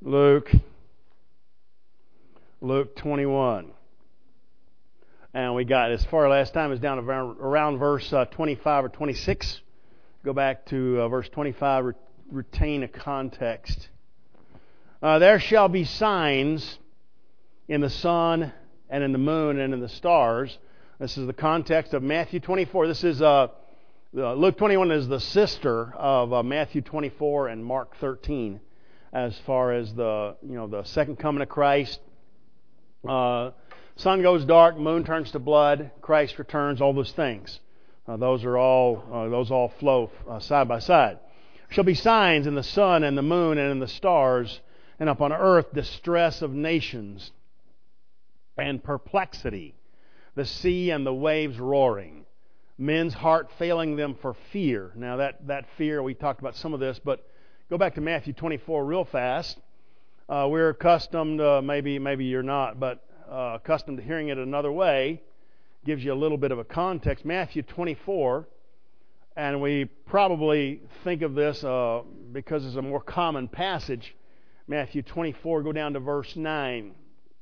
Luke 21. And we got, as far last time, is down around verse 25 or 26. Go back to verse 25, retain a context. There shall be signs in the sun and in the moon and in the stars. This is the context of Matthew 24. This is Luke 21 is the sister of Matthew 24 and Mark 13, as far as the second coming of Christ. Sun goes dark, moon turns to blood, Christ returns. All those things. Those all flow side by side. Shall be signs in the sun and the moon and in the stars, and upon earth distress of nations and perplexity, the sea and the waves roaring, men's heart failing them for fear. Now that fear, we talked about some of this, but go back to Matthew 24 real fast. We're accustomed, maybe you're not, but accustomed to hearing it another way. Gives you a little bit of a context. Matthew 24, and we probably think of this because it's a more common passage. Matthew 24, go down to verse 9.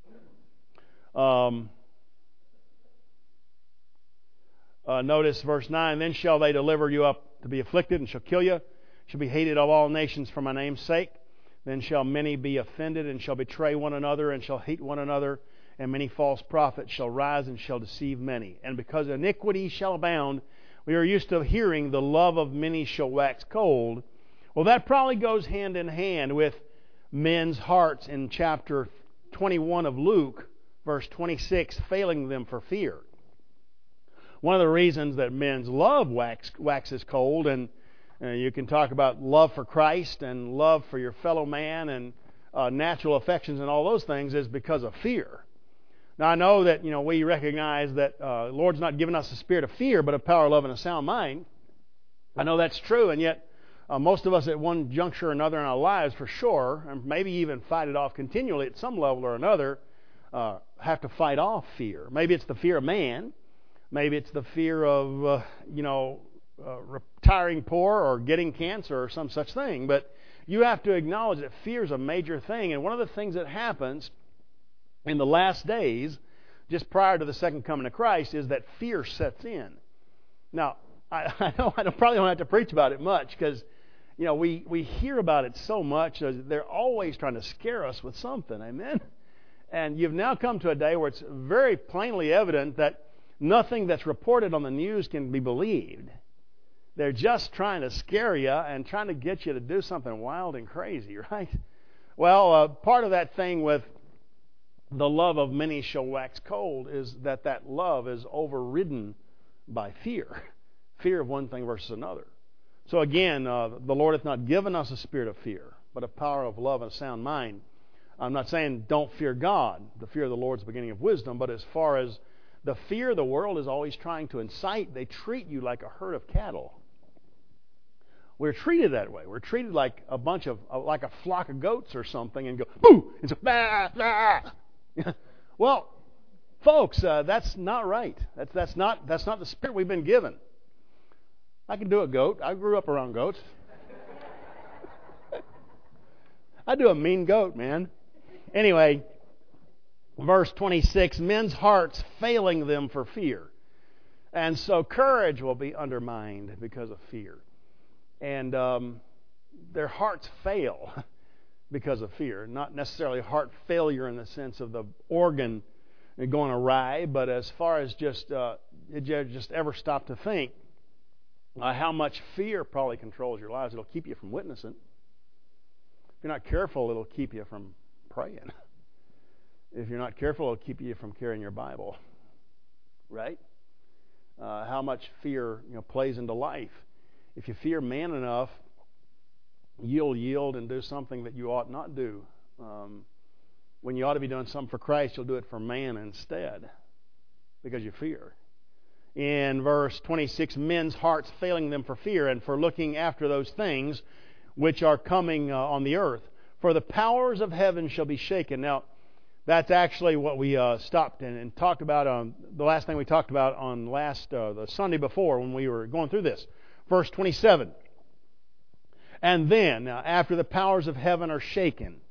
Notice verse 9. Then shall they deliver you up to be afflicted, and shall kill you, shall be hated of all nations for my name's sake. Then shall many be offended, and shall betray one another, and shall hate one another. And many false prophets shall rise and shall deceive many. And because iniquity shall abound, we are used to hearing the love of many shall wax cold. Well, that probably goes hand in hand with men's hearts in chapter 21 of Luke, verse 26, failing them for fear. One of the reasons that men's love waxes cold, and you can talk about love for Christ and love for your fellow man and natural affections and all those things, is because of fear. Now, I know that we recognize that the Lord's not given us a spirit of fear, but of power, love, and a sound mind. I know that's true, and yet most of us at one juncture or another in our lives, for sure, and maybe even fight it off continually at some level or another, have to fight off fear. Maybe it's the fear of man. Maybe it's the fear of, retiring poor or getting cancer or some such thing. But you have to acknowledge that fear is a major thing. And one of the things that happens in the last days, just prior to the second coming of Christ, is that fear sets in. Now, I probably don't have to preach about it much because, we hear about it so much. They're always trying to scare us with something. Amen? And you've now come to a day where it's very plainly evident that nothing that's reported on the news can be believed. They're just trying to scare you and trying to get you to do something wild and crazy, right? Well, part of that thing with the love of many shall wax cold is that love is overridden by fear. Fear of one thing versus another. So again, the Lord hath not given us a spirit of fear, but a power of love and a sound mind. I'm not saying don't fear God. The fear of the Lord is the beginning of wisdom. But as far as the fear the world is always trying to incite, they treat you like a herd of cattle. We're treated that way. We're treated like like a flock of goats or something, and go, boo! It's a bah, bah. Well, folks, that's not right. That's not the spirit we've been given. I can do a goat. I grew up around goats. I do a mean goat, man. Anyway, verse 26, men's hearts failing them for fear. And so courage will be undermined because of fear. And their hearts fail because of fear. Not necessarily heart failure in the sense of the organ going awry, but as far as just ever stop to think how much fear probably controls your lives. It'll keep you from witnessing. If you're not careful, it'll keep you from praying. If you're not careful, it'll keep you from carrying your Bible. Right? How much fear plays into life. If you fear man enough, you'll yield and do something that you ought not do. When you ought to be doing something for Christ, you'll do it for man instead because you fear. In verse 26, men's hearts failing them for fear and for looking after those things which are coming on the earth. For the powers of heaven shall be shaken. Now, that's actually what we stopped and talked about. The last thing we talked about on the Sunday before when we were going through this. Verse 27. And then, after the powers of heaven are shaken.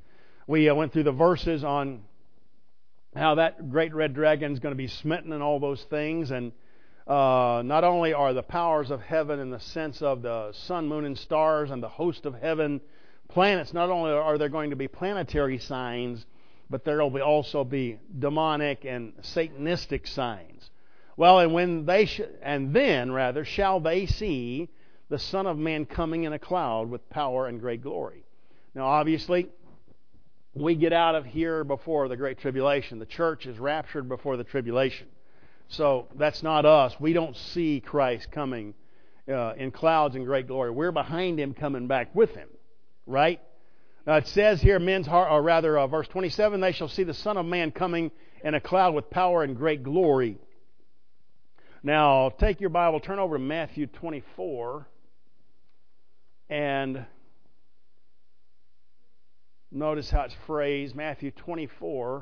We went through the verses on how that great red dragon is going to be smitten and all those things. And not only are the powers of heaven in the sense of the sun, moon, and stars and the host of heaven, planets, not only are there going to be planetary signs, but there will also be demonic and satanistic signs. Well, and then shall they see the Son of Man coming in a cloud with power and great glory. Now, obviously, we get out of here before the Great Tribulation. The church is raptured before the tribulation. So that's not us. We don't see Christ coming in clouds and great glory. We're behind Him coming back with Him. Right? Now it says here, verse 27, they shall see the Son of Man coming in a cloud with power and great glory. Now, take your Bible, turn over to Matthew 24, and notice how it's phrased. Matthew 24.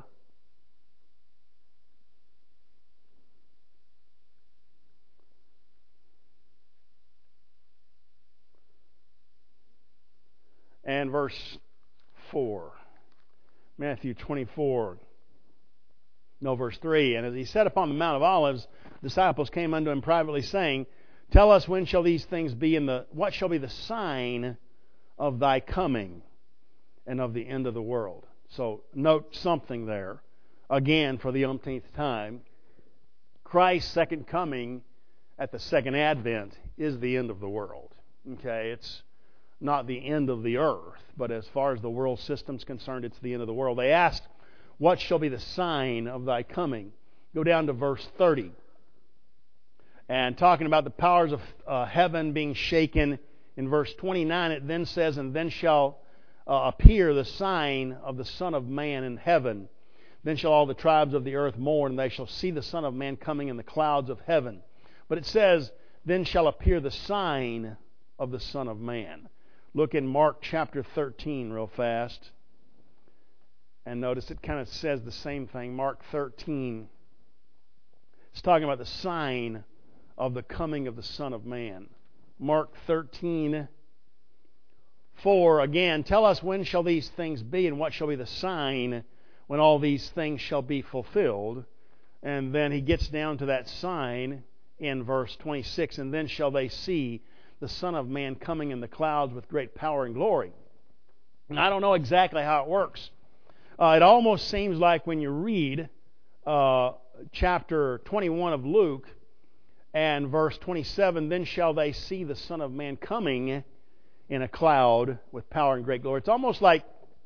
And verse 4. Matthew 24. Verse 3. And as he sat upon the Mount of Olives, disciples came unto him privately, saying, Tell us, when shall these things be, and what shall be the sign of thy coming and of the end of the world? So note something there. Again, for the umpteenth time, Christ's second coming at the second advent is the end of the world. Okay, it's not the end of the earth, but as far as the world system's concerned, it's the end of the world. They asked, What shall be the sign of thy coming? Go down to verse 30. And talking about the powers of heaven being shaken, in verse 29 it then says, And then shall appear the sign of the Son of Man in heaven. Then shall all the tribes of the earth mourn, and they shall see the Son of Man coming in the clouds of heaven. But it says, Then shall appear the sign of the Son of Man. Look in Mark chapter 13 real fast. And notice it kind of says the same thing. Mark 13. It's talking about the sign of the coming of the Son of Man. Mark 13, 4. Again, tell us, when shall these things be, and what shall be the sign when all these things shall be fulfilled? And then he gets down to that sign in verse 26. And then shall they see the Son of Man coming in the clouds with great power and glory. And I don't know exactly how it works. It almost seems like when you read chapter 21 of Luke and verse 27, Then shall they see the Son of Man coming in a cloud with power and great glory. It's almost like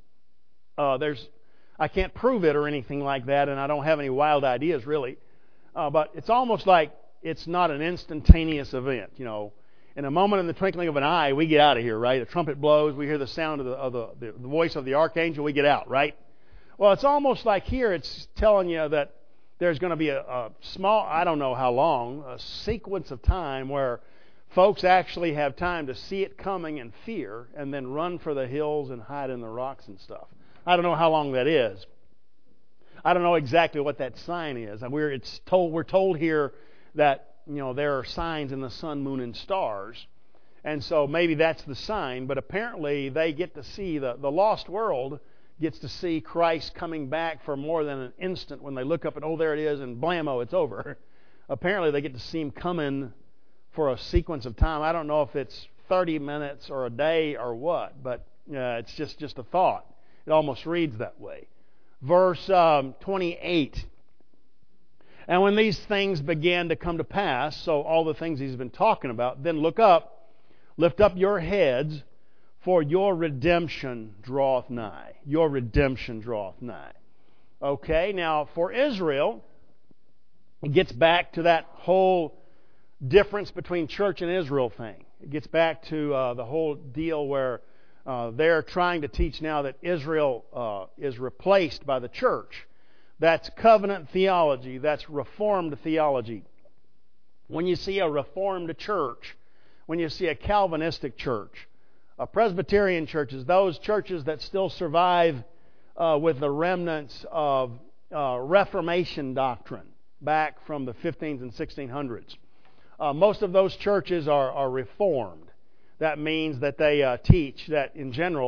I can't prove it or anything like that, and I don't have any wild ideas really. But it's almost like it's not an instantaneous event, In a moment, in the twinkling of an eye, we get out of here, right? A trumpet blows, we hear the sound of the voice of the archangel, we get out, right? Well, it's almost like here it's telling you that there's going to be a small, I don't know how long, a sequence of time where folks actually have time to see it coming in fear and then run for the hills and hide in the rocks and stuff. I don't know how long that is. I don't know exactly what that sign is. And we're told here that there are signs in the sun, moon, and stars. And so maybe that's the sign. But apparently they get to see, the lost world gets to see Christ coming back for more than an instant when they look up and, oh, there it is, and blammo, it's over. Apparently they get to see Him coming for a sequence of time. I don't know if it's 30 minutes or a day or what, but it's just a thought. It almost reads that way. Verse 28. And when these things began to come to pass, so all the things he's been talking about, then look up, lift up your heads, for your redemption draweth nigh. Your redemption draweth nigh. Okay, now for Israel, it gets back to that whole difference between church and Israel thing. It gets back to the whole deal where they're trying to teach now that Israel is replaced by the church. That's covenant theology. That's Reformed theology. When you see a Reformed church, when you see a Calvinistic church, Presbyterian churches, those churches that still survive with the remnants of Reformation doctrine back from the 15th and 1600s. Most of those churches are Reformed. That means that they teach that in general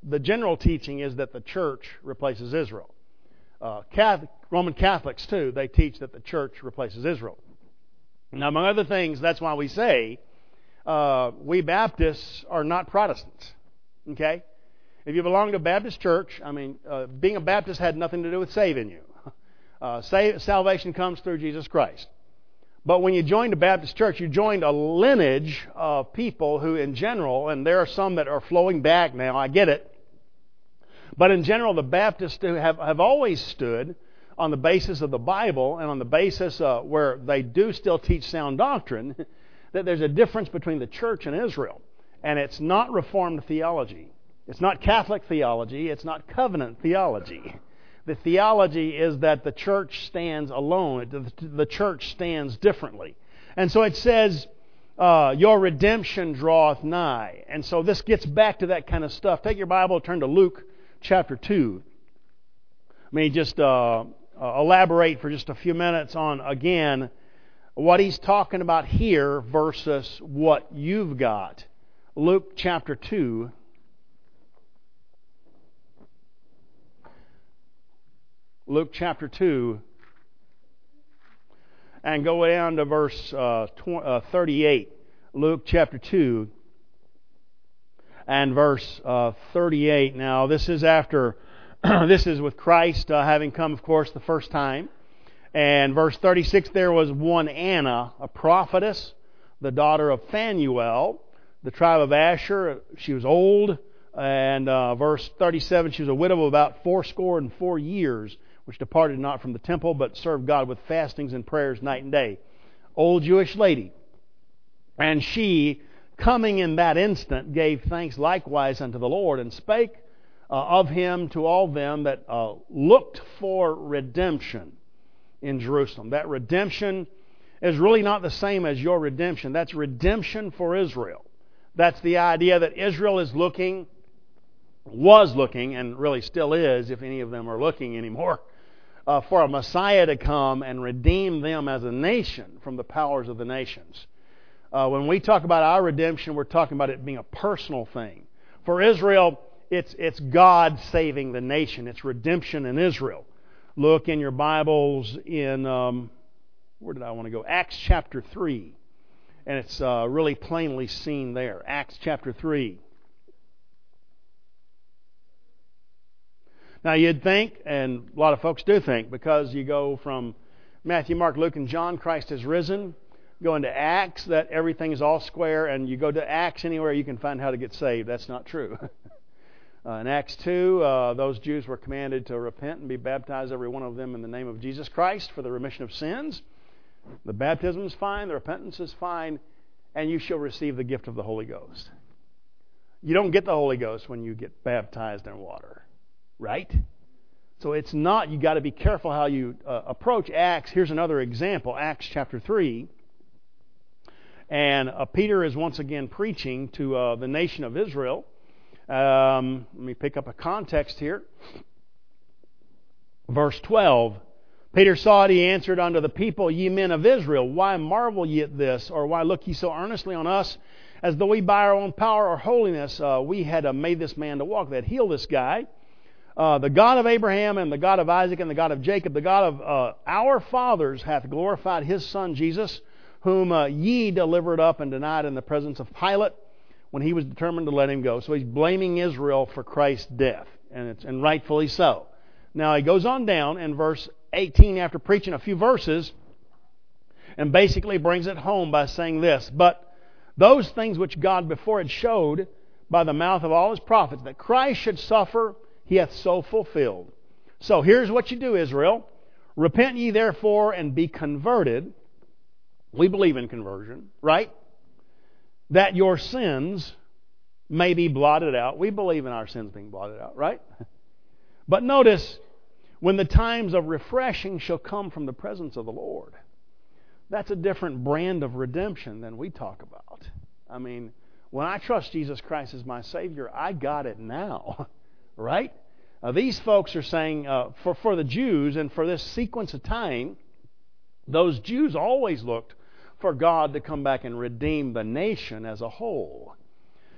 the general teaching is that the church replaces Israel. Roman Catholics, too, they teach that the church replaces Israel. Now, among other things, that's why we say we Baptists are not Protestants. Okay? If you belong to a Baptist church, being a Baptist had nothing to do with saving you. Salvation comes through Jesus Christ. But when you joined a Baptist church, you joined a lineage of people who, in general, and there are some that are flowing back now, I get it, but in general, the Baptists have always stood on the basis of the Bible and on the basis where they do still teach sound doctrine, that there's a difference between the church and Israel. And it's not Reformed theology. It's not Catholic theology. It's not covenant theology. The theology is that the church stands alone. The church stands differently. And so it says, your redemption draweth nigh. And so this gets back to that kind of stuff. Take your Bible, turn to Luke chapter 2. Let me just elaborate for just a few minutes on, again, what he's talking about here versus what you've got. Luke chapter 2. Luke chapter 2, and go down to verse 38. Luke chapter 2 and verse 38. Now, this is after, this is with Christ having come, of course, the first time. And verse 36, there was one Anna, a prophetess, the daughter of Phanuel, the tribe of Asher. She was old. And verse 37, she was a widow of about 84 years, which departed not from the temple, but served God with fastings and prayers night and day. Old Jewish lady. And she, coming in that instant, gave thanks likewise unto the Lord, and spake of Him to all them that looked for redemption in Jerusalem. That redemption is really not the same as your redemption. That's redemption for Israel. That's the idea that Israel was looking, and really still is, if any of them are looking anymore, for a Messiah to come and redeem them as a nation from the powers of the nations. When we talk about our redemption, we're talking about it being a personal thing. For Israel, it's God saving the nation. It's redemption in Israel. Look in your Bibles in, where did I want to go? Acts chapter 3. And it's really plainly seen there. Acts chapter 3. Now you'd think, and a lot of folks do think, because you go from Matthew, Mark, Luke, and John, Christ has risen, go into Acts, that everything is all square, and you go to Acts anywhere you can find how to get saved. That's not true. In Acts 2, those Jews were commanded to repent and be baptized, every one of them, in the name of Jesus Christ for the remission of sins. The baptism is fine, the repentance is fine, and you shall receive the gift of the Holy Ghost. You don't get the Holy Ghost when you get baptized in water. Right? So it's not, you got to be careful how you approach Acts. Here's another example, Acts chapter 3. And Peter is once again preaching to the nation of Israel. Let me pick up a context here. Verse 12. Peter saw it, he answered unto the people, Ye men of Israel, why marvel ye at this? Or why look ye so earnestly on us, as though we by our own power or holiness we had made this man to walk, that healed this guy? The God of Abraham and the God of Isaac and the God of Jacob, the God of our fathers hath glorified His Son Jesus, whom ye delivered up and denied in the presence of Pilate when he was determined to let Him go. So he's blaming Israel for Christ's death, and rightfully so. Now he goes on down in verse 18 after preaching a few verses and basically brings it home by saying this, But those things which God before had showed by the mouth of all His prophets, that Christ should suffer, He hath so fulfilled. So here's what you do, Israel. Repent ye therefore and be converted. We believe in conversion, right? That your sins may be blotted out. We believe in our sins being blotted out, right? But notice, when the times of refreshing shall come from the presence of the Lord. That's a different brand of redemption than we talk about. I mean, when I trust Jesus Christ as my Savior, I got it now. Right? These folks are saying, for the Jews and for this sequence of time, those Jews always looked for God to come back and redeem the nation as a whole.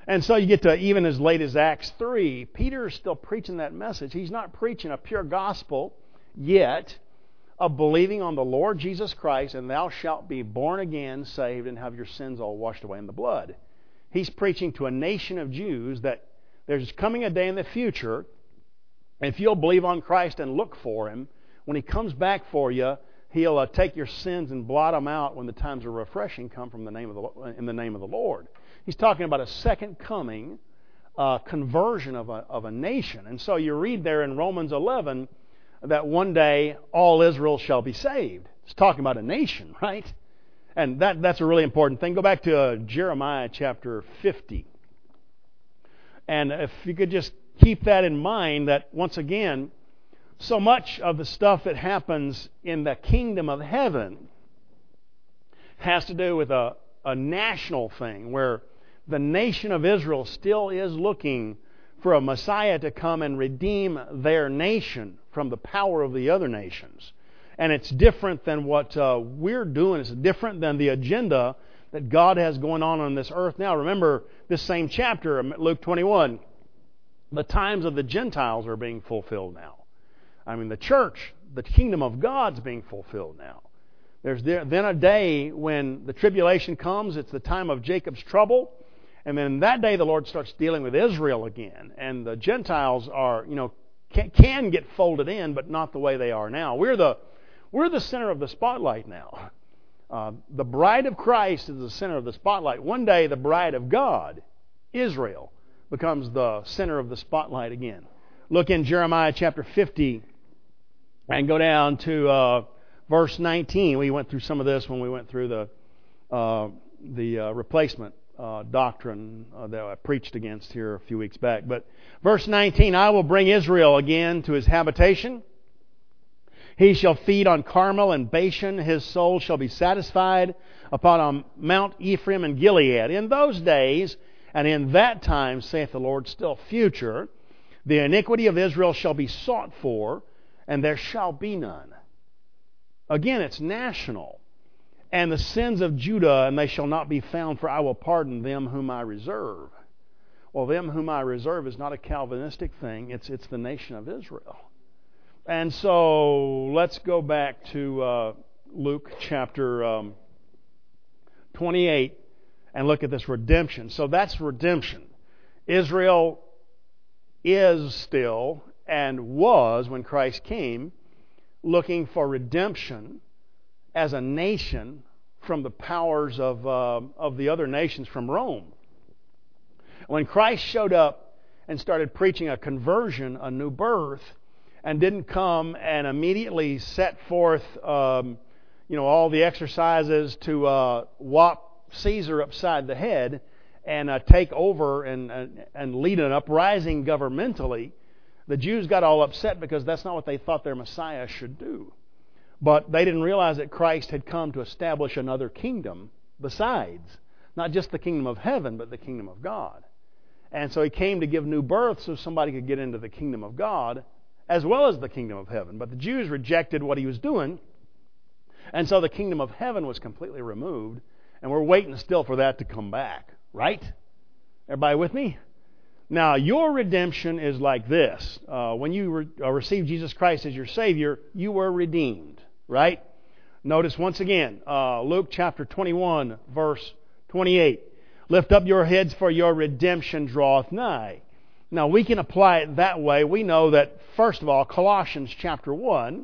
And so you get to even as late as Acts 3, Peter is still preaching that message. He's not preaching a pure gospel yet of believing on the Lord Jesus Christ, and thou shalt be born again, saved, and have your sins all washed away in the blood. He's preaching to a nation of Jews that there's coming a day in the future, if you'll believe on Christ and look for Him, when He comes back for you, He'll take your sins and blot them out when the times of refreshing come from in the name of the Lord. He's talking about a second coming conversion of a nation. And so you read there in Romans 11 that one day all Israel shall be saved. It's talking about a nation, right? And that's a really important thing. Go back to Jeremiah chapter 50. And if you could just keep that in mind, that once again, so much of the stuff that happens in the kingdom of heaven has to do with a national thing where the nation of Israel still is looking for a Messiah to come and redeem their nation from the power of the other nations. And it's different than what we're doing. It's different than the agenda that God has going on this earth now. Remember this same chapter, Luke 21. The times of the Gentiles are being fulfilled now. I mean, the church, the kingdom of God's being fulfilled now. There's then a day when the tribulation comes. It's the time of Jacob's trouble. And then that day the Lord starts dealing with Israel again. And the Gentiles are, can get folded in, but not the way they are now. We're the center of the spotlight now. The bride of Christ is the center of the spotlight. One day the bride of God, Israel, becomes the center of the spotlight again. Look in Jeremiah chapter 50 and go down to verse 19. We went through some of this when we went through the replacement doctrine that I preached against here a few weeks back. But verse 19, I will bring Israel again to his habitation. He shall feed on Carmel and Bashan. His soul shall be satisfied upon Mount Ephraim and Gilead. In those days and in that time, saith the Lord, still future, the iniquity of Israel shall be sought for, and there shall be none. Again, it's national. And the sins of Judah, and they shall not be found, for I will pardon them whom I reserve. Well, them whom I reserve is not a Calvinistic thing. It's the nation of Israel. And so let's go back to Luke chapter 28 and look at this redemption. So that's redemption. Israel is still and was, when Christ came, looking for redemption as a nation from the powers of the other nations from Rome. When Christ showed up and started preaching a conversion, a new birth, and didn't come and immediately set forth all the exercises to whop Caesar upside the head and take over and lead an uprising governmentally, the Jews got all upset because that's not what they thought their Messiah should do. But they didn't realize that Christ had come to establish another kingdom besides. Not just the kingdom of heaven, but the kingdom of God. And so He came to give new birth so somebody could get into the kingdom of God as well as the kingdom of heaven. But the Jews rejected what He was doing, and so the kingdom of heaven was completely removed, and we're waiting still for that to come back. Right? Everybody with me? Now, your redemption is like this. When you received Jesus Christ as your Savior, you were redeemed. Right? Notice once again, Luke chapter 21, verse 28. Lift up your heads, for your redemption draweth nigh. Now, we can apply it that way. We know that, first of all, Colossians chapter 1,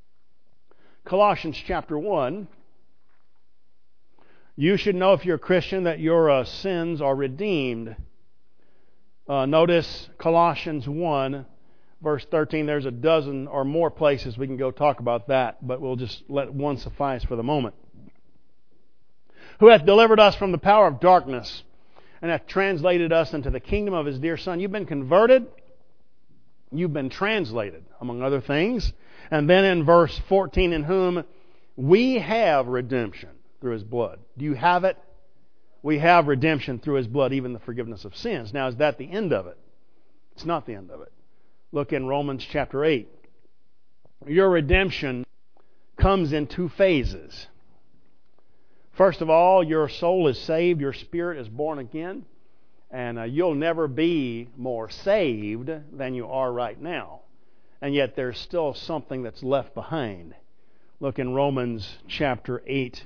you should know if you're a Christian that your sins are redeemed. Notice Colossians 1, verse 13. There's a dozen or more places we can go talk about that, but we'll just let one suffice for the moment. Who hath delivered us from the power of darkness and hath translated us into the kingdom of His dear Son. You've been converted. You've been translated, among other things. And then in verse 14, in whom we have redemption through His blood. Do you have it? We have redemption through His blood, even the forgiveness of sins. Now, is that the end of it? It's not the end of it. Look in Romans chapter 8. Your redemption comes in two phases. First of all, your soul is saved, your spirit is born again. And you'll never be more saved than you are right now. And yet there's still something that's left behind. Look in Romans chapter 8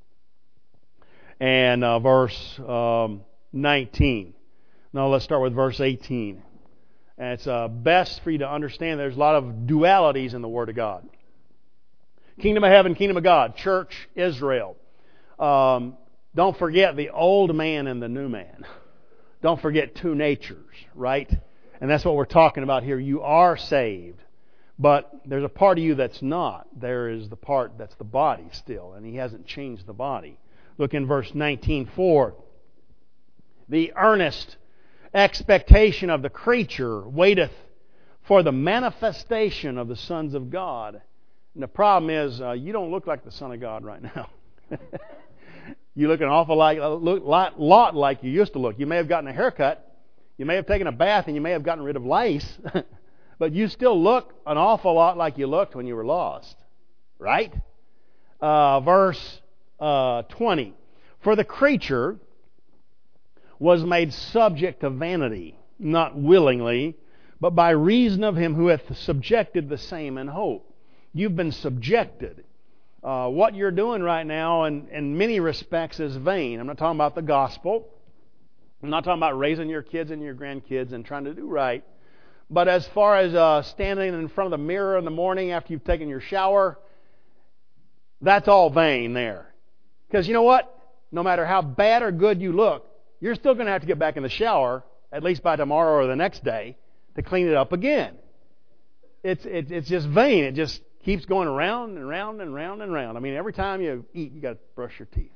and verse 19. Now let's start with verse 18. And it's best for you to understand there's a lot of dualities in the Word of God. Kingdom of heaven, kingdom of God, church, Israel. Don't forget the old man and the new man. Don't forget two natures, right? And that's what we're talking about here. You are saved, but there's a part of you that's not. There is the part that's the body still, and He hasn't changed the body. Look in verse 19:4. The earnest expectation of the creature waiteth for the manifestation of the sons of God. And the problem is, you don't look like the Son of God right now. You look an awful lot like you used to look. You may have gotten a haircut, you may have taken a bath, and you may have gotten rid of lice, but you still look an awful lot like you looked when you were lost. Right? Verse 20. For the creature was made subject to vanity, not willingly, but by reason of Him who hath subjected the same in hope. You've been subjected. What you're doing right now, in many respects, is vain. I'm not talking about the gospel. I'm not talking about raising your kids and your grandkids and trying to do right. But as far as standing in front of the mirror in the morning after you've taken your shower, that's all vain there. Because you know what? No matter how bad or good you look, you're still going to have to get back in the shower, at least by tomorrow or the next day, to clean it up again. It's just vain. It just keeps going around and round and round and round. I mean, every time you eat, you got to brush your teeth.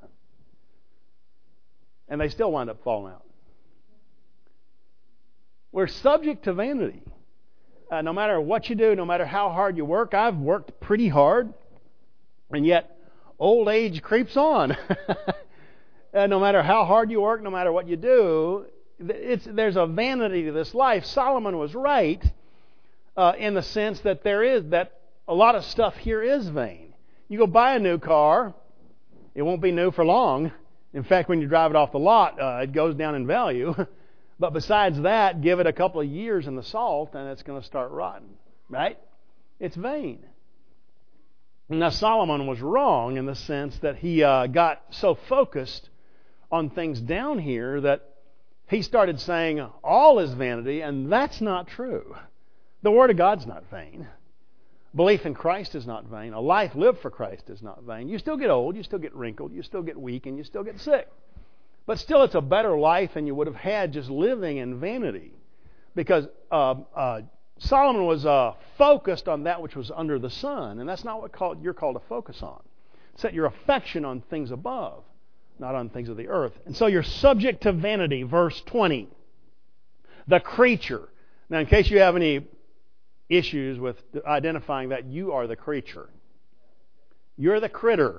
And they still wind up falling out. We're subject to vanity. No matter what you do, no matter how hard you work, I've worked pretty hard, and yet old age creeps on. And no matter how hard you work, no matter what you do, there's a vanity to this life. Solomon was right in the sense that a lot of stuff here is vain. You go buy a new car, it won't be new for long. In fact, when you drive it off the lot, it goes down in value. But besides that, give it a couple of years in the salt and it's going to start rotting. Right? It's vain. Now, Solomon was wrong in the sense that he got so focused on things down here that he started saying all is vanity, and that's not true. The Word of God's not vain. Belief in Christ is not vain. A life lived for Christ is not vain. You still get old, you still get wrinkled, you still get weak, and you still get sick. But still, it's a better life than you would have had just living in vanity. Because Solomon was focused on that which was under the sun, and that's not what you're called to focus on. Set your affection on things above, not on things of the earth. And so you're subject to vanity. Verse 20. The creature. Now, in case you have any issues with identifying that, you are the creature. You're the critter.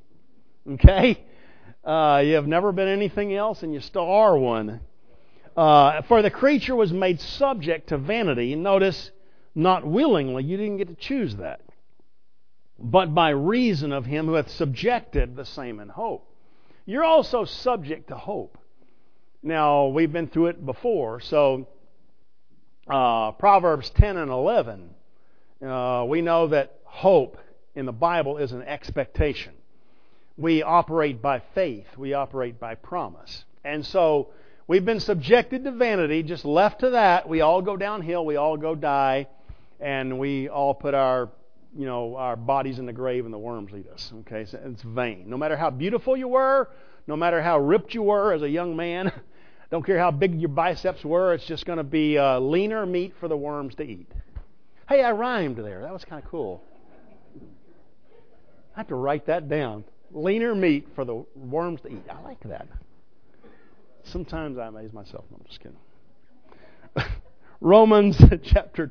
Okay? You have never been anything else, and you still are one. For the creature was made subject to vanity. Notice, not willingly. You didn't get to choose that. But by reason of Him who hath subjected the same in hope. You're also subject to hope. Now, we've been through it before, so Proverbs 10 and 11, we know that hope in the Bible is an expectation. We operate by faith. We operate by promise. And so we've been subjected to vanity. Just left to that, we all go downhill. We all go die. And we all put our bodies in the grave and the worms eat us. Okay, so it's vain. No matter how beautiful you were, no matter how ripped you were as a young man, don't care how big your biceps were, it's just going to be leaner meat for the worms to eat. Hey, I rhymed there. That was kind of cool. I have to write that down. Leaner meat for the worms to eat. I like that. Sometimes I amaze myself. No, I'm just kidding. Romans chapter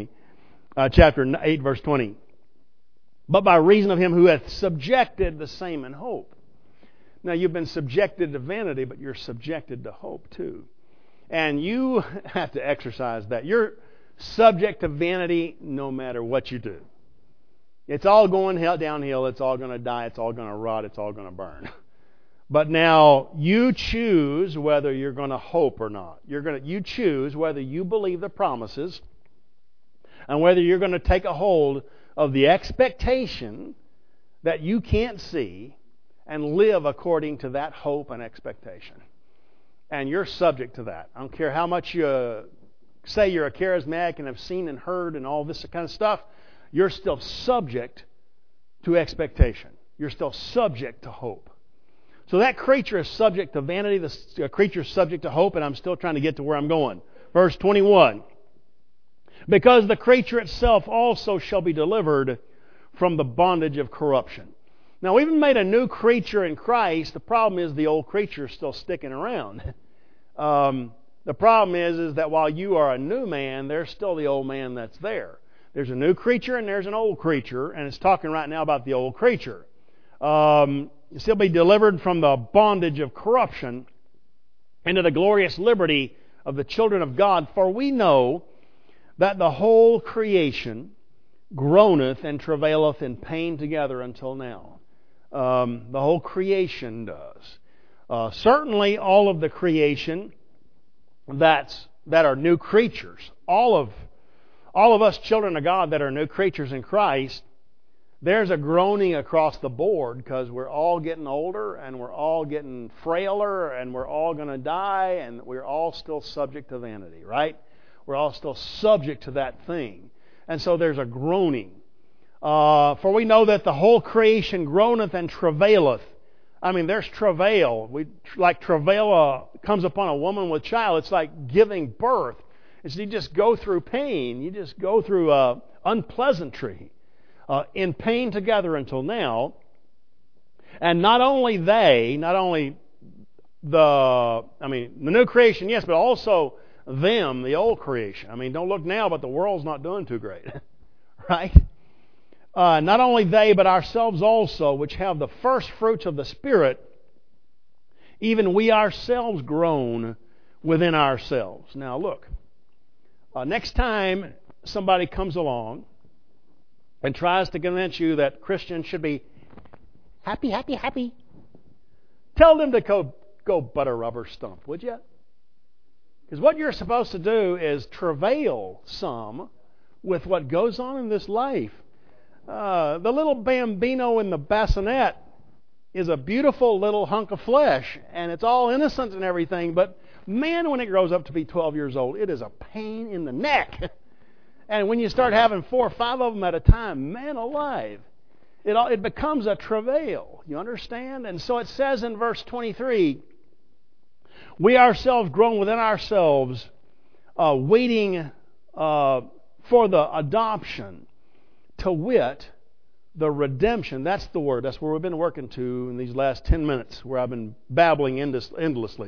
8, verse 20. But by reason of Him who hath subjected the same in hope. Now, you've been subjected to vanity, but you're subjected to hope too. And you have to exercise that. You're subject to vanity no matter what you do. It's all going downhill. It's all going to die. It's all going to rot. It's all going to burn. But now you choose whether you're going to hope or not. You choose whether you believe the promises and whether you're going to take a hold of the expectation that you can't see and live according to that hope and expectation. And you're subject to that. I don't care how much you say you're a charismatic and have seen and heard and all this kind of stuff, you're still subject to expectation. You're still subject to hope. So that creature is subject to vanity, the creature is subject to hope, and I'm still trying to get to where I'm going. Verse 21. Because the creature itself also shall be delivered from the bondage of corruption. Now, we've made a new creature in Christ. The problem is the old creature is still sticking around. The problem is that while you are a new man, there's still the old man that's there. There's a new creature and there's an old creature, and it's talking right now about the old creature. You still be delivered from the bondage of corruption into the glorious liberty of the children of God. For we know that the whole creation groaneth and travaileth in pain together until now. The whole creation does. Certainly all of the creation that are new creatures, all of us children of God that are new creatures in Christ, there's a groaning across the board because we're all getting older and we're all getting frailer and we're all going to die and we're all still subject to vanity, right? We're all still subject to that thing. And so there's a groaning. For we know that the whole creation groaneth and travaileth. I mean, there's travail. Like travail comes upon a woman with child. It's like giving birth. You just go through pain. You just go through unpleasantry. In pain together until now. And not only the new creation, yes, but also them, the old creation. I mean, don't look now, but the world's not doing too great. Right? Not only they, but ourselves also, which have the first fruits of the Spirit, even we ourselves groan within ourselves. Now look, next time somebody comes along and tries to convince you that Christians should be happy, happy, happy, tell them to go butt a rubber stump, would you? Because what you're supposed to do is travail some with what goes on in this life. The little bambino in the bassinet is a beautiful little hunk of flesh, and it's all innocent and everything, but man, when it grows up to be 12 years old, it is a pain in the neck. And when you start having 4 or 5 of them at a time, man alive, it becomes a travail. You understand? And so it says in verse 23, we ourselves groan within ourselves, waiting for the adoption, to wit, the redemption. That's the word. That's where we've been working to in these last 10 minutes, where I've been babbling endlessly.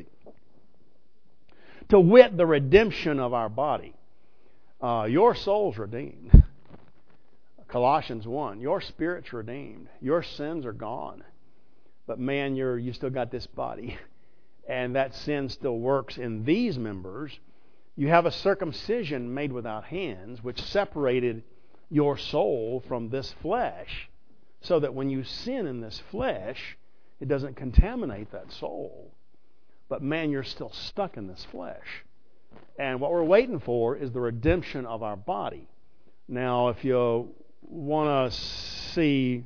To wit, the redemption of our body. Your soul's redeemed. Colossians 1. Your spirit's redeemed. Your sins are gone. But man, you still got this body. And that sin still works in these members. You have a circumcision made without hands, which separated your soul from this flesh, so that when you sin in this flesh, it doesn't contaminate that soul. But man, you're still stuck in this flesh. And what we're waiting for is the redemption of our body. Now, if you want to see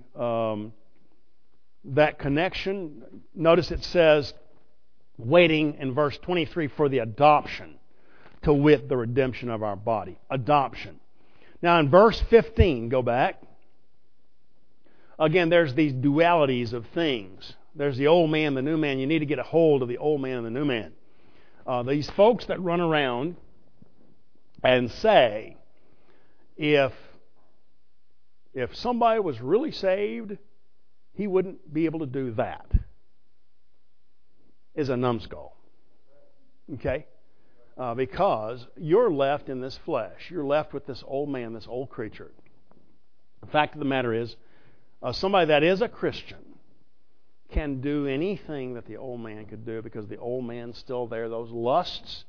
that connection, notice it says, waiting in verse 23 for the adoption, to wit, the redemption of our body. Adoption. Now, in verse 15, go back. Again, there's these dualities of things. There's the old man, the new man. You need to get a hold of the old man and the new man. These folks that run around and say, if somebody was really saved, he wouldn't be able to do that, is a numbskull. Okay? Because you're left in this flesh. You're left with this old man, this old creature. The fact of the matter is, somebody that is a Christian can do anything that the old man could do, because the old man's still there. Those lusts,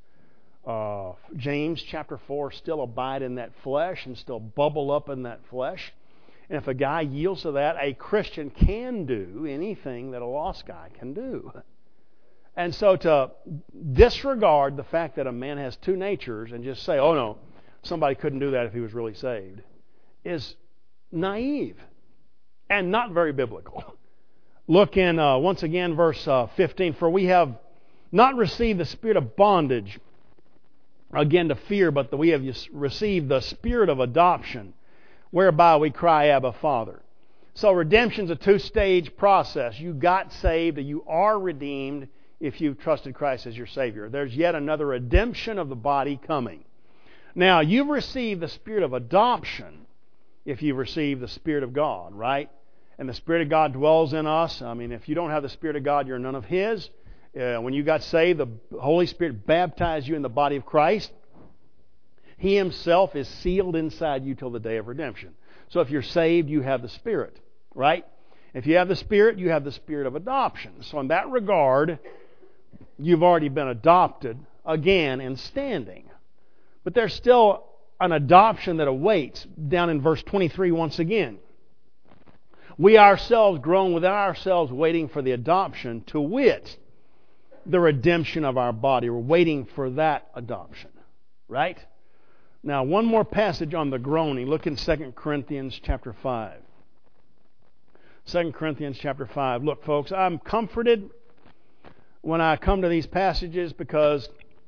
James chapter 4, still abide in that flesh and still bubble up in that flesh. And if a guy yields to that, a Christian can do anything that a lost guy can do. And so to disregard the fact that a man has two natures and just say, oh no, somebody couldn't do that if he was really saved, is naive and not very biblical. Look in, once again, verse 15. For we have not received the spirit of bondage, again to fear, but we have received the spirit of adoption, whereby we cry, Abba, Father. So redemption's a two-stage process. You got saved, you are redeemed if you've trusted Christ as your Savior. There's yet another redemption of the body coming. Now, you've received the spirit of adoption if you've received the Spirit of God, right? And the Spirit of God dwells in us. I mean, if you don't have the Spirit of God, you're none of His. When you got saved, the Holy Spirit baptized you in the body of Christ. He Himself is sealed inside you till the day of redemption. So if you're saved, you have the Spirit, right? If you have the Spirit, you have the Spirit of adoption. So in that regard, you've already been adopted again in standing. But there's still an adoption that awaits down in verse 23 once again. We ourselves groan within ourselves waiting for the adoption, to wit, the redemption of our body. We're waiting for that adoption, right? Now, one more passage on the groaning. Look in 2 Corinthians chapter 5. 2 Corinthians chapter 5. Look, folks, I'm comforted when I come to these passages because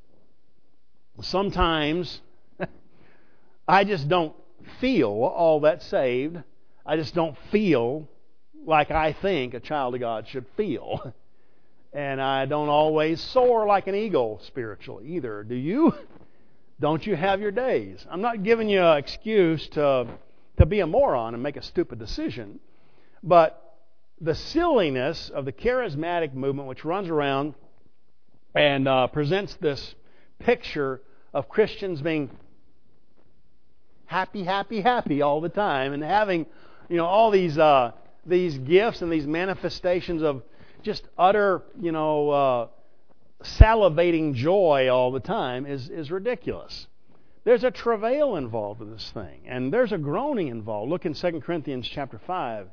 sometimes I just don't feel all that saved. I just don't feel like I think a child of God should feel. And I don't always soar like an eagle spiritually either. Do you? Don't you have your days? I'm not giving you an excuse to be a moron and make a stupid decision. But the silliness of the charismatic movement, which runs around and presents this picture of Christians being happy, happy, happy all the time, and having, all these gifts and these manifestations of just utter, salivating joy all the time is ridiculous. There's a travail involved in this thing, and there's a groaning involved. Look in 2 Corinthians chapter 5.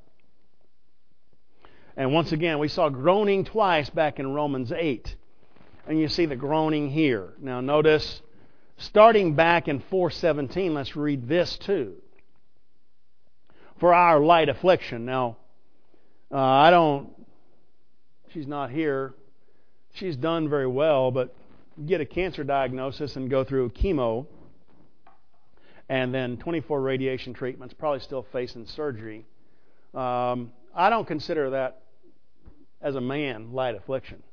And once again, we saw groaning twice back in Romans 8. And you see the groaning here. Now notice, starting back in 4:17, let's read this too. For our light affliction. Now, she's not here. She's done very well, but get a cancer diagnosis and go through chemo and then 24 radiation treatments, probably still facing surgery. I don't consider that, as a man, light affliction.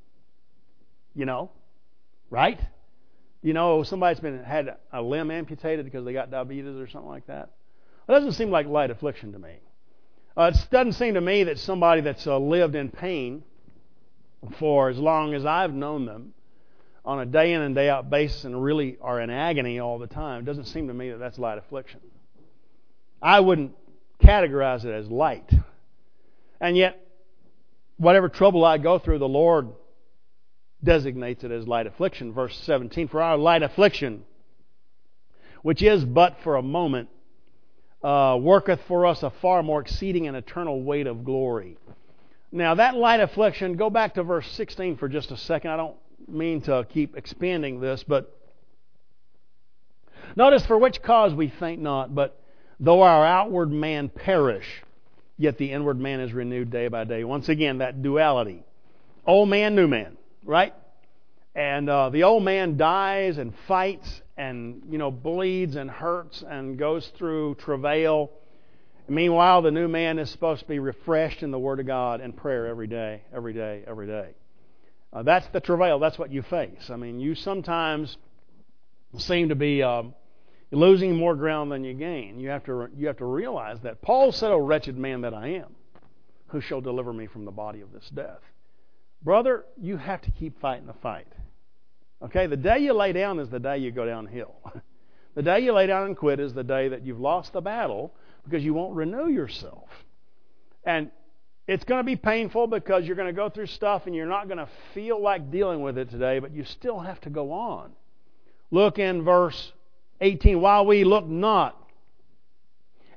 Right? Somebody's had a limb amputated because they got diabetes or something like that. It doesn't seem like light affliction to me. It doesn't seem to me that somebody that's lived in pain for as long as I've known them on a day in and day out basis and really are in agony all the time, it doesn't seem to me that that's light affliction. I wouldn't categorize it as light. And yet, whatever trouble I go through, the Lord designates it as light affliction. Verse 17, for our light affliction, which is but for a moment, worketh for us a far more exceeding and eternal weight of glory. Now that light affliction, go back to verse 16 for just a second. I don't mean to keep expanding this, but notice, for which cause we faint not, but though our outward man perish, yet the inward man is renewed day by day. Once again, that duality. Old man, new man, right? And the old man dies and fights and, bleeds and hurts and goes through travail. Meanwhile, the new man is supposed to be refreshed in the Word of God and prayer every day, every day, every day. That's the travail. That's what you face. I mean, you sometimes seem to be losing more ground than you gain. You have to realize that. Paul said, "O wretched man that I am, who shall deliver me from the body of this death?" Brother, you have to keep fighting the fight. Okay, the day you lay down is the day you go downhill. The day you lay down and quit is the day that you've lost the battle, because you won't renew yourself. And it's going to be painful because you're going to go through stuff and you're not going to feel like dealing with it today, but you still have to go on. Look in verse 18. While we look not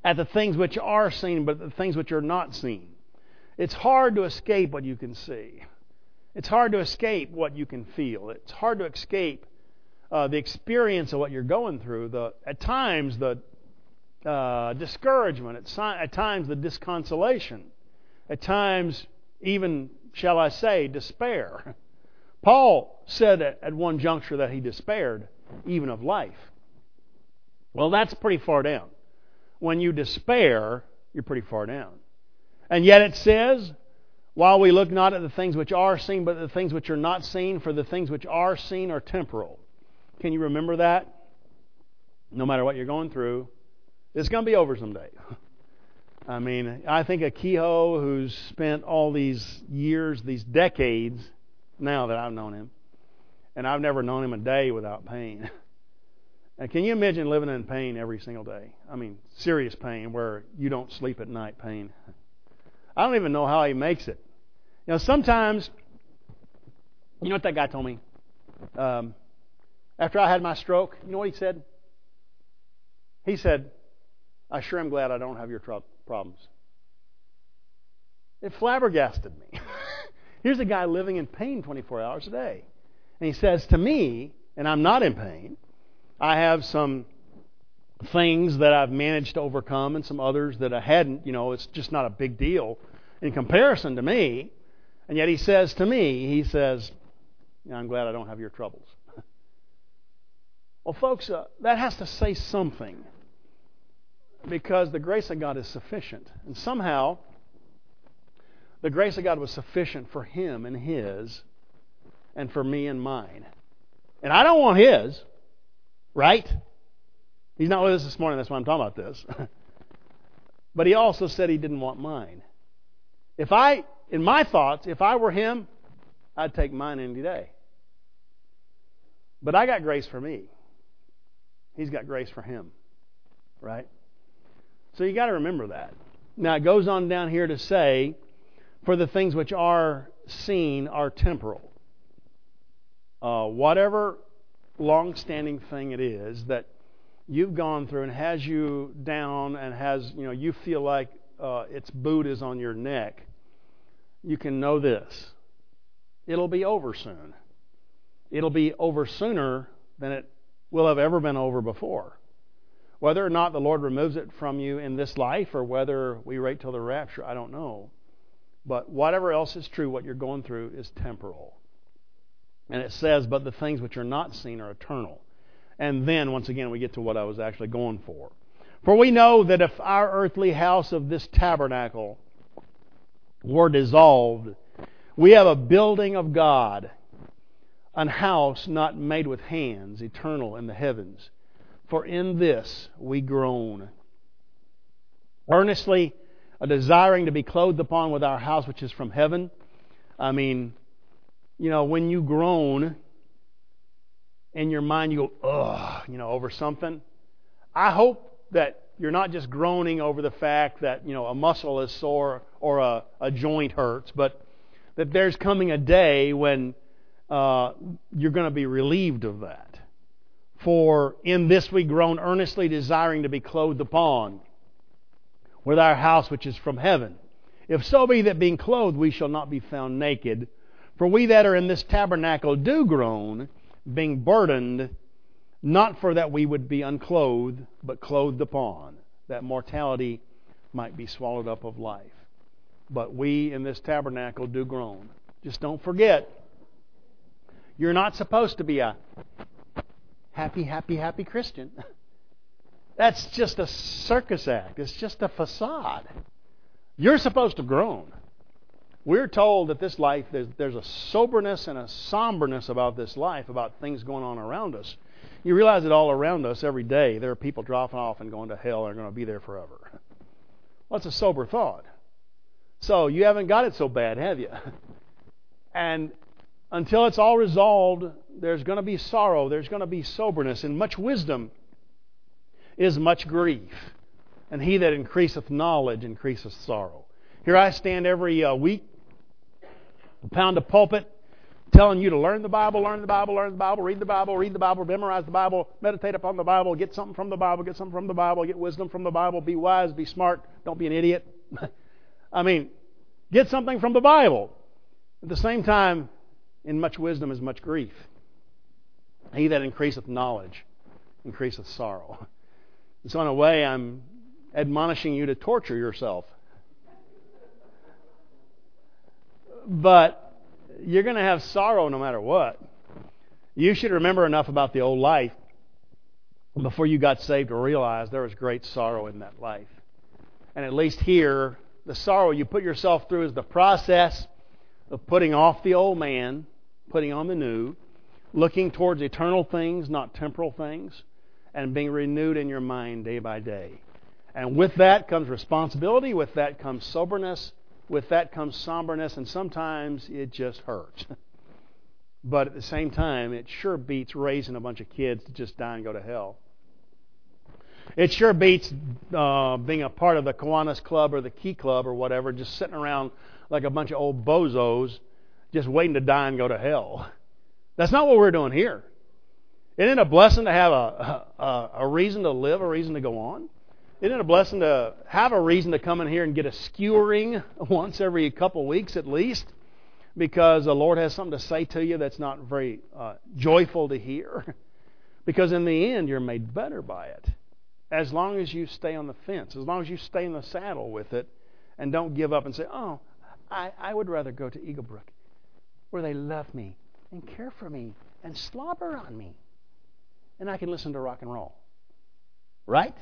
at the things which are seen, but the things which are not seen. It's hard to escape what you can see. It's hard to escape what you can feel. It's hard to escape the experience of what you're going through. At times, the discouragement. At times, the disconsolation. At times, even, shall I say, despair. Paul said at one juncture that he despaired even of life. Well, that's pretty far down. When you despair, you're pretty far down. And yet it says, while we look not at the things which are seen, but the things which are not seen, for the things which are seen are temporal. Can you remember that? No matter what you're going through, it's going to be over someday. I mean, I think of Kehoe, who's spent all these years, these decades, now that I've known him, and I've never known him a day without pain. And can you imagine living in pain every single day? I mean, serious pain where you don't sleep at night pain. I don't even know how he makes it. You know, sometimes, you know what that guy told me? After I had my stroke, you know what he said? He said, I sure am glad I don't have your problems. It flabbergasted me. Here's a guy living in pain 24 hours a day. And he says to me, and I'm not in pain, I have some things that I've managed to overcome and some others that I hadn't. You know, it's just not a big deal in comparison to me. And yet he says to me, he says, I'm glad I don't have your troubles. Well, folks, that has to say something. Because the grace of God is sufficient. And somehow, the grace of God was sufficient for him and his, and for me and mine. And I don't want his, right? He's not with us this morning, that's why I'm talking about this. But he also said he didn't want mine. In my thoughts, if I were him, I'd take mine any day. But I got grace for me. He's got grace for him, right? So you got to remember that. Now it goes on down here to say, for the things which are seen are temporal. Whatever long-standing thing it is that you've gone through and has you down and has, you know, you feel like its boot is on your neck, you can know this. It'll be over soon. It'll be over sooner than it will have ever been over before. Whether or not the Lord removes it from you in this life or whether we wait till the rapture, I don't know. But whatever else is true, what you're going through is temporal. And it says, but the things which are not seen are eternal. And then, once again, we get to what I was actually going for. For we know that if our earthly house of this tabernacle were dissolved, we have a building of God, an house not made with hands, eternal in the heavens. For in this we groan, earnestly desiring to be clothed upon with our house which is from heaven. I mean, you know, when you groan in your mind, you go, ugh, you know, over something. I hope that you're not just groaning over the fact that, you know, a muscle is sore or a joint hurts, but that there's coming a day when you're going to be relieved of that. For in this we groan, earnestly desiring to be clothed upon with our house which is from heaven. If so be that being clothed we shall not be found naked. For we that are in this tabernacle do groan, being burdened, not for that we would be unclothed, but clothed upon, that mortality might be swallowed up of life. But we in this tabernacle do groan. Just don't forget, you're not supposed to be a happy Christian. That's just a circus act. It's just a facade. You're supposed to groan. We're told that this life, there's a soberness and a somberness about this life, about things going on around us. You realize that all around us every day, there are people dropping off and going to hell and are going to be there forever. Well, it's a sober thought. So you haven't got it so bad, have you? And until it's all resolved, there's going to be sorrow, there's going to be soberness, and much wisdom is much grief. And he that increaseth knowledge increaseth sorrow. Here I stand every week, pound a pulpit, telling you to learn the Bible, learn the Bible, learn the Bible, read the Bible, memorize the Bible, meditate upon the Bible, get something from the Bible, get something from the Bible, get wisdom from the Bible, be wise, be smart, don't be an idiot. I mean, get something from the Bible. At the same time, in much wisdom is much grief. He that increaseth knowledge increaseth sorrow. And so in a way, I'm admonishing you to torture yourself. But you're going to have sorrow no matter what. You should remember enough about the old life before you got saved to realize there was great sorrow in that life. And at least here, the sorrow you put yourself through is the process of putting off the old man, putting on the new, looking towards eternal things, not temporal things, and being renewed in your mind day by day. And with that comes responsibility, with that comes soberness, with that comes somberness, and sometimes it just hurts. But at the same time, it sure beats raising a bunch of kids to just die and go to hell. It sure beats being a part of the Kiwanis Club or the Key Club or whatever, just sitting around like a bunch of old bozos, just waiting to die and go to hell. That's not what we're doing here. Isn't it a blessing to have a reason to live, a reason to go on? Isn't it a blessing to have a reason to come in here and get a skewering once every couple weeks at least? Because the Lord has something to say to you that's not very joyful to hear. Because in the end, you're made better by it. As long as you stay on the fence, as long as you stay in the saddle with it and don't give up and say, oh, I would rather go to Eagle Brook where they love me and care for me and slobber on me. And I can listen to rock and roll. Right?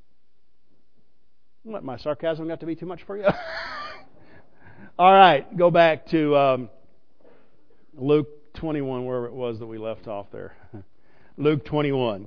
What, my sarcasm got to be too much for you? All right, go back to Luke 21, wherever it was that we left off there. Luke 21.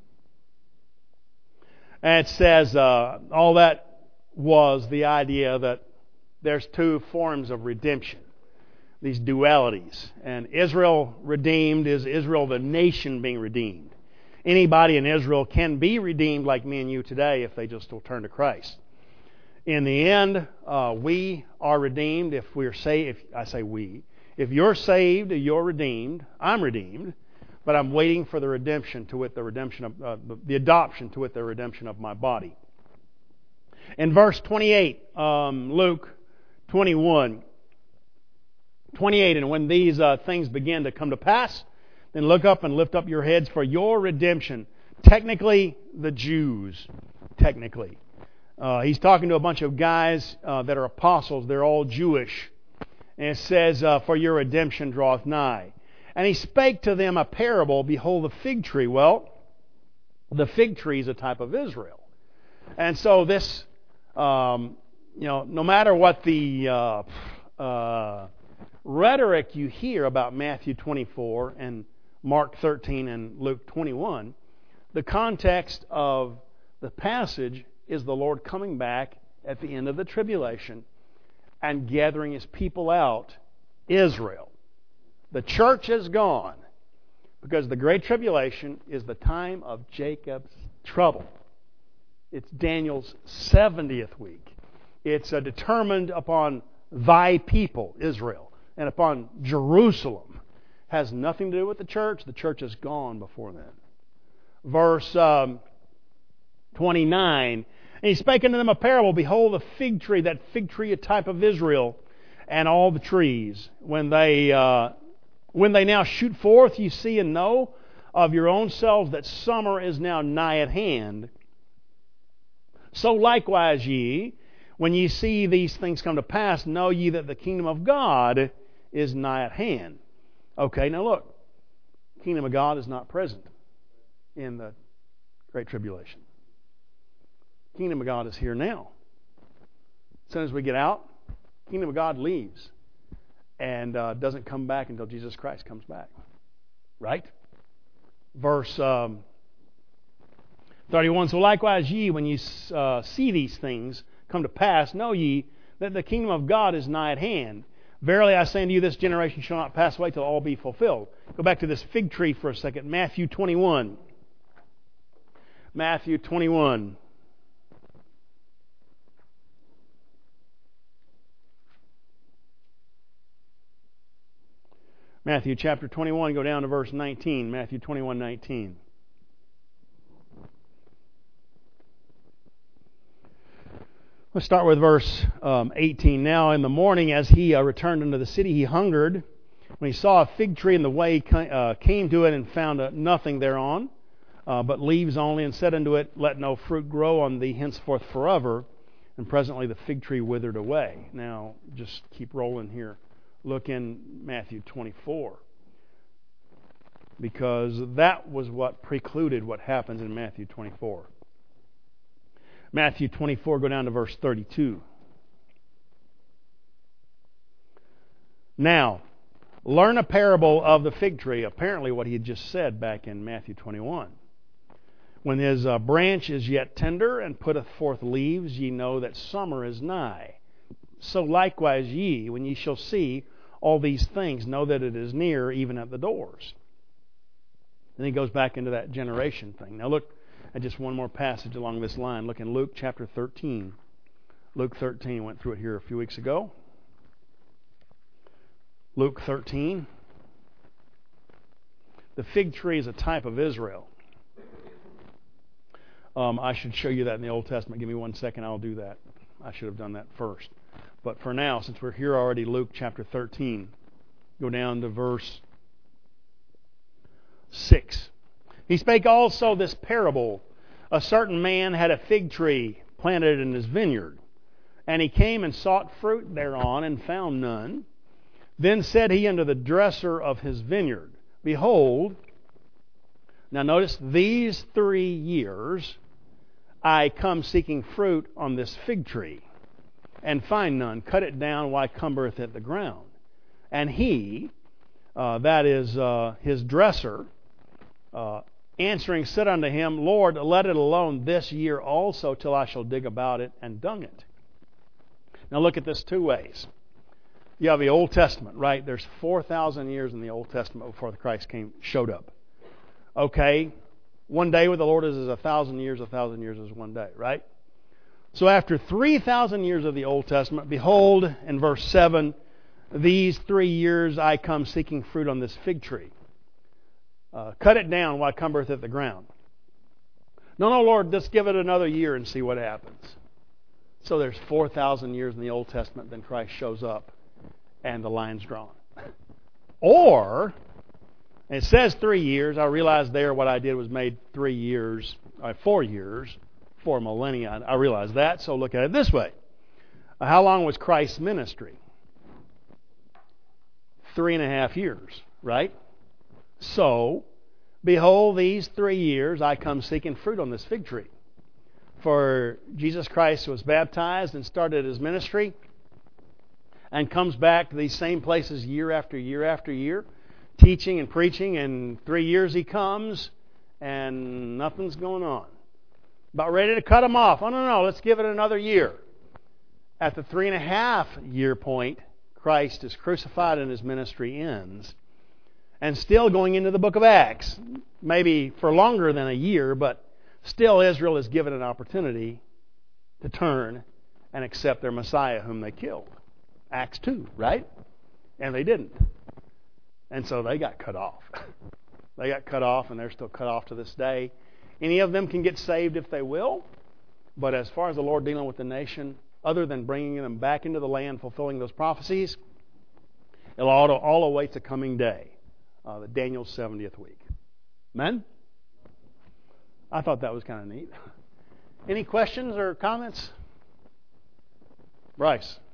And it says all that was the idea that there's two forms of redemption, these dualities. And Israel redeemed is Israel, the nation, being redeemed. Anybody in Israel can be redeemed like me and you today if they just will turn to Christ. In the end, we are redeemed if we're saved. I say we. If you're saved, you're redeemed. I'm redeemed, but I'm waiting for the redemption, to wit, the redemption of the adoption, to wit, the redemption of my body. In verse 28, Luke 21, 28, and when these things begin to come to pass, then look up and lift up your heads for your redemption. Technically, the Jews. Technically. He's talking to a bunch of guys that are apostles. They're all Jewish. And it says, for your redemption draweth nigh. And he spake to them a parable, behold the fig tree. Well, the fig tree is a type of Israel. And so this, no matter what the rhetoric you hear about Matthew 24 and Mark 13 and Luke 21, the context of the passage is the Lord coming back at the end of the tribulation and gathering His people out, Israel. The church is gone because the Great Tribulation is the time of Jacob's trouble. It's Daniel's 70th week. It's determined upon thy people, Israel, and upon Jerusalem. Has nothing to do with the church. The church is gone before then. Verse 29, and he spake unto them a parable, behold the fig tree, that fig tree a type of Israel, and all the trees. When they now shoot forth, you see and know of your own selves that summer is now nigh at hand. So likewise ye, when ye see these things come to pass, know ye that the kingdom of God is nigh at hand. Okay, now look. The kingdom of God is not present in the Great Tribulation. The kingdom of God is here now. As soon as we get out, the kingdom of God leaves and doesn't come back until Jesus Christ comes back. Right? Verse 31, so likewise ye, when ye see these things come to pass, know ye that the kingdom of God is nigh at hand. Verily I say unto you, this generation shall not pass away till all be fulfilled. Go back to this fig tree for a second. Matthew 21. Matthew 21. Matthew chapter 21, go down to verse 19. Matthew 21:19. Let's start with verse 18. Now in the morning, as he returned into the city, he hungered. When he saw a fig tree in the way, he came to it and found nothing thereon, but leaves only, and said unto it, Let no fruit grow on thee henceforth forever. And presently the fig tree withered away. Now, just keep rolling here. Look in Matthew 24. Because that was what precluded what happens in Matthew 24. Matthew 24, go down to verse 32. Now, learn a parable of the fig tree. Apparently what he had just said back in Matthew 21. When his branch is yet tender and putteth forth leaves, ye know that summer is nigh. So likewise ye, when ye shall see all these things, know that it is near, even at the doors. Then he goes back into that generation thing. Now look at just one more passage along this line. Look in Luke chapter 13. Luke 13, went through it here a few weeks ago. Luke 13. The fig tree is a type of Israel. I should show you that in the Old Testament. Give me 1 second, I'll do that. I should have done that first. But for now, since we're here already, Luke chapter 13, go down to verse 6. He spake also this parable. A certain man had a fig tree planted in his vineyard, and he came and sought fruit thereon, and found none. Then said he unto the dresser of his vineyard, Behold, now notice, these 3 years I come seeking fruit on this fig tree, and find none. Cut it down, why cumbereth it the ground? And he, that is his dresser, answering said unto him, Lord, let it alone this year also, till I shall dig about it and dung it. Now look at this 2 ways. You have the Old Testament, right? There's 4,000 years in the Old Testament before the Christ showed up. Okay, 1 day with the Lord is 1,000 years. 1,000 years is 1 day, right? So after 3,000 years of the Old Testament, behold, in verse 7, these 3 years I come seeking fruit on this fig tree. Cut it down, why cumbereth it the ground? No, Lord, just give it another year and see what happens. So there's 4,000 years in the Old Testament, then Christ shows up, and the line's drawn. Or, it says 3 years. I realized there what I did was made 4 years, 4 millennia. I realized that, so look at it this way. How long was Christ's ministry? 3.5 years, right? So, behold, these 3 years I come seeking fruit on this fig tree. For Jesus Christ was baptized and started his ministry, and comes back to these same places year after year after year, teaching and preaching, and 3 years he comes, and nothing's going on. About ready to cut him off. Oh, no, let's give it another year. At the 3.5 year point, Christ is crucified and his ministry ends. And still going into the book of Acts, maybe for longer than a year, but still Israel is given an opportunity to turn and accept their Messiah whom they killed. Acts 2, right? And they didn't. And so they got cut off. They got cut off, and they're still cut off to this day. Any of them can get saved if they will, but as far as the Lord dealing with the nation, other than bringing them back into the land, fulfilling those prophecies, it all awaits a coming day, the Daniel's 70th week. Amen? I thought that was kind of neat. Any questions or comments? Bryce?